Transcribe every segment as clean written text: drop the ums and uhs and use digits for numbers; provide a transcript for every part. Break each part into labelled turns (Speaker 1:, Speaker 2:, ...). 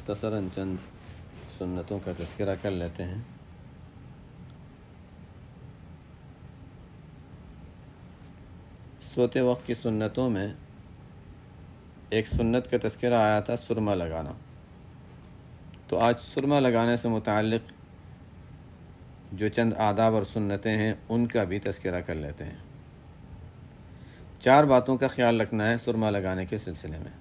Speaker 1: مختصراً چند سنتوں کا تذکرہ کر لیتے ہیں۔ سوتے وقت کی سنتوں میں ایک سنت کا تذکرہ آیا تھا سرما لگانا، تو آج سرما لگانے سے متعلق جو چند آداب اور سنتیں ہیں ان کا بھی تذکرہ کر لیتے ہیں۔ 4 باتوں کا خیال رکھنا ہے سرما لگانے کے سلسلے میں۔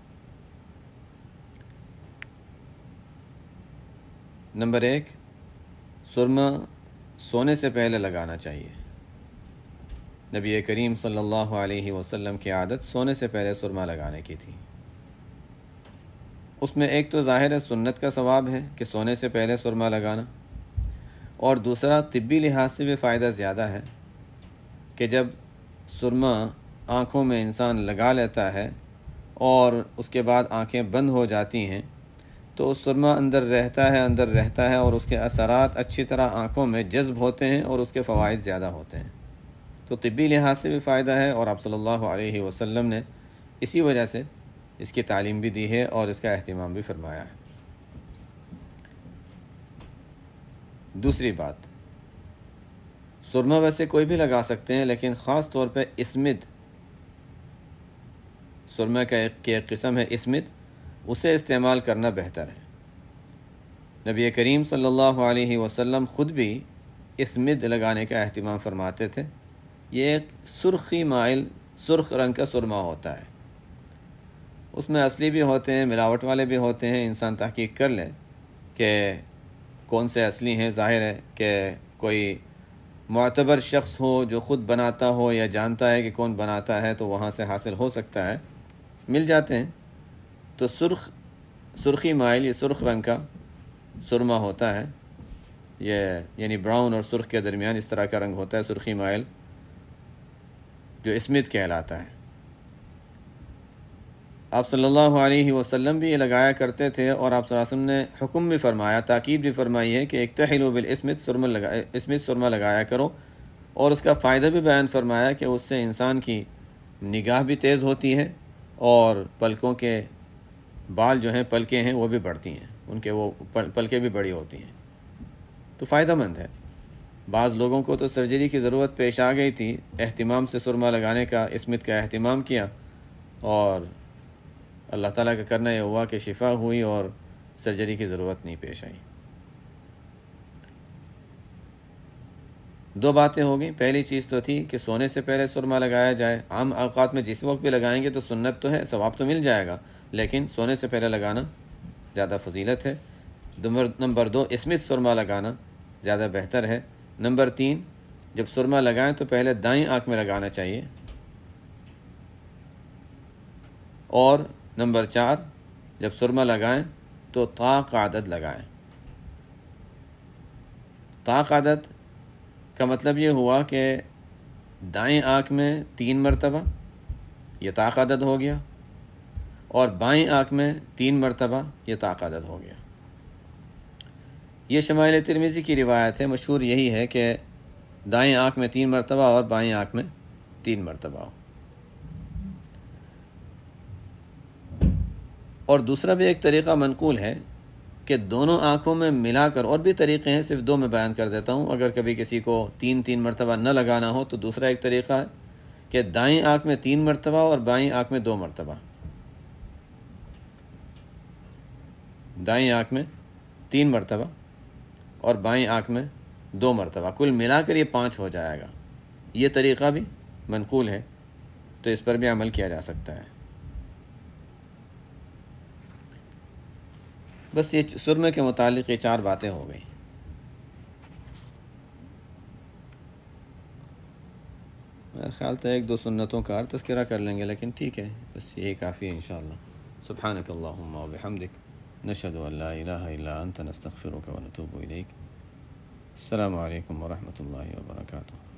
Speaker 1: نمبر 1، سرما سونے سے پہلے لگانا چاہیے۔ نبی کریم صلی اللہ علیہ وسلم کی عادت سونے سے پہلے سرما لگانے کی تھی۔ اس میں ایک تو ظاہر سنت کا ثواب ہے کہ سونے سے پہلے سرما لگانا، اور دوسرا طبی لحاظ سے بھی فائدہ زیادہ ہے کہ جب سرما آنکھوں میں انسان لگا لیتا ہے اور اس کے بعد آنکھیں بند ہو جاتی ہیں تو سرما اندر رہتا ہے اور اس کے اثرات اچھی طرح آنکھوں میں جذب ہوتے ہیں اور اس کے فوائد زیادہ ہوتے ہیں۔ تو طبی لحاظ سے بھی فائدہ ہے، اور آپ صلی اللہ علیہ وسلم نے اسی وجہ سے اس کی تعلیم بھی دی ہے اور اس کا اہتمام بھی فرمایا ہے۔ دوسری بات، سرما ویسے کوئی بھی لگا سکتے ہیں، لیکن خاص طور پہ اسمد، سرما کا ایک قسم ہے اسمد، اسے استعمال کرنا بہتر ہے۔ نبی کریم صلی اللہ علیہ وسلم خود بھی اسمد لگانے کا اہتمام فرماتے تھے۔ یہ ایک سرخ رنگ کا سرما ہوتا ہے، اس میں اصلی بھی ہوتے ہیں، ملاوٹ والے بھی ہوتے ہیں۔ انسان تحقیق کر لے کہ کون سے اصلی ہیں۔ ظاہر ہے کہ کوئی معتبر شخص ہو جو خود بناتا ہو یا جانتا ہے کہ کون بناتا ہے تو وہاں سے حاصل ہو سکتا ہے، مل جاتے ہیں۔ تو سرخی مائل، یہ سرخ رنگ کا سرما ہوتا ہے، یہ یعنی براؤن اور سرخ کے درمیان اس طرح کا رنگ ہوتا ہے، سرخی مائل، جو اسمد کہلاتا ہے۔ آپ صلی اللہ علیہ وسلم بھی یہ لگایا کرتے تھے، اور آپ صلی اللہ علیہ وسلم نے حکم بھی فرمایا، تاکید بھی فرمائی ہے کہ اکتحلوا بالاسمد، اسمد سرما لگایا کرو، اور اس کا فائدہ بھی بیان فرمایا کہ اس سے انسان کی نگاہ بھی تیز ہوتی ہے اور پلکوں کے بال جو ہیں، پلکیں ہیں، وہ بھی بڑھتی ہیں، ان کے وہ پلکیں بھی بڑی ہوتی ہیں، تو فائدہ مند ہے۔ بعض لوگوں کو تو سرجری کی ضرورت پیش آ گئی تھی، اہتمام سے سرما لگانے کا، اسمد کا اہتمام کیا، اور اللہ تعالیٰ کا کرنا یہ ہوا کہ شفا ہوئی اور سرجری کی ضرورت نہیں پیش آئی۔ 2 باتیں ہو گئیں۔ پہلی چیز تو تھی کہ سونے سے پہلے سرما لگایا جائے۔ عام اوقات میں جس وقت بھی لگائیں گے تو سنت تو ہے، ثواب تو مل جائے گا، لیکن سونے سے پہلے لگانا زیادہ فضیلت ہے۔ نمبر 2، اسمد سرما لگانا زیادہ بہتر ہے۔ نمبر 3، جب سرما لگائیں تو پہلے دائیں آنکھ میں لگانا چاہیے، اور نمبر 4، جب سرما لگائیں تو طاق عدد لگائیں۔ طاق عدد کا مطلب یہ ہوا کہ دائیں آنکھ میں 3 مرتبہ، یہ طاق عدد ہو گیا، اور بائیں آنکھ میں 3 مرتبہ، یہ طاق عدد ہو گیا۔ یہ شمائل ترمذی کی روایت ہے، مشہور یہی ہے کہ دائیں آنکھ میں 3 مرتبہ اور بائیں آنکھ میں 3 مرتبہ ہو۔ اور دوسرا بھی ایک طریقہ منقول ہے کہ دونوں آنکھوں میں ملا کر، اور بھی طریقے ہیں، صرف 2 میں بیان کر دیتا ہوں۔ اگر کبھی کسی کو 3 مرتبہ نہ لگانا ہو تو دوسرا ایک طریقہ ہے کہ دائیں آنکھ میں 3 مرتبہ اور بائیں آنکھ میں 2 مرتبہ، دائیں آنکھ میں 3 مرتبہ اور بائیں آنکھ میں 2 مرتبہ، کل ملا کر یہ 5 ہو جائے گا۔ یہ طریقہ بھی منقول ہے، تو اس پر بھی عمل کیا جا سکتا ہے۔ بس یہ سرمے کے متعلق یہ 4 باتیں ہو گئیں۔ میرا خیال تھا 1-2 سنتوں کا اور تذکرہ کر لیں گے، لیکن ٹھیک ہے، بس یہی کافی ہے انشاءاللہ۔ سبحانک اللہم و بحمدک، نشہد ان لا الہ الا انت، نستغفرک و نتوب الیک۔ السلام علیکم ورحمۃ اللہ وبرکاتہ۔